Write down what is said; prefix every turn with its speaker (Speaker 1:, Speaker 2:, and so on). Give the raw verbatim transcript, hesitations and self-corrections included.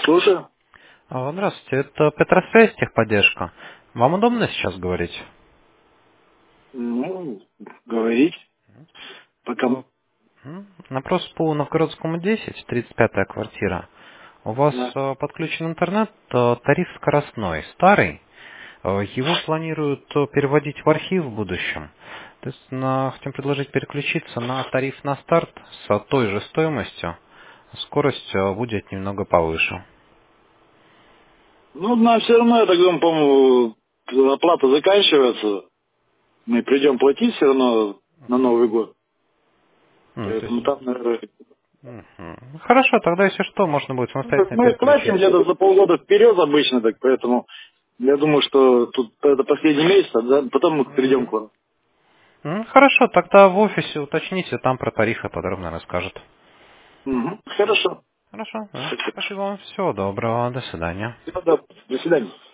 Speaker 1: Слушаю.
Speaker 2: А, Здравствуйте, это Петросвязь, техподдержка. Вам удобно сейчас говорить?
Speaker 1: Ну, говорить. Пока.
Speaker 2: А, м, Вопрос по Новгородскому десять, тридцать пятая квартира. У вас
Speaker 1: Да.
Speaker 2: а, подключен интернет, а, тариф скоростной, старый. А, Его планируют а, переводить в архив в будущем. То есть на- хотим предложить переключиться на тариф на старт с а, той же стоимостью. Скорость а, будет немного повыше.
Speaker 1: Ну, нам все равно, я так думаю, по-моему, оплата заканчивается. Мы придем платить все равно на Новый год.
Speaker 2: М, то
Speaker 1: Поэтому
Speaker 2: есть,
Speaker 1: там, наверное...
Speaker 2: мгм. Хорошо, тогда если что, можно будет
Speaker 1: Ну, так
Speaker 2: самостоятельно
Speaker 1: мы платим
Speaker 2: переключиться.
Speaker 1: где-то за полгода вперед обычно, так поэтому я думаю, что тут это последний месяц, а да, потом мы придем к
Speaker 2: Мгм.
Speaker 1: вам.
Speaker 2: М, Хорошо, тогда в офисе уточните, там про тарифы подробно расскажут.
Speaker 1: Мгм. Хорошо.
Speaker 2: Хорошо, да.
Speaker 1: Спасибо.
Speaker 2: Спасибо вам. Всего доброго. До свидания.
Speaker 1: Всего доброго. До свидания.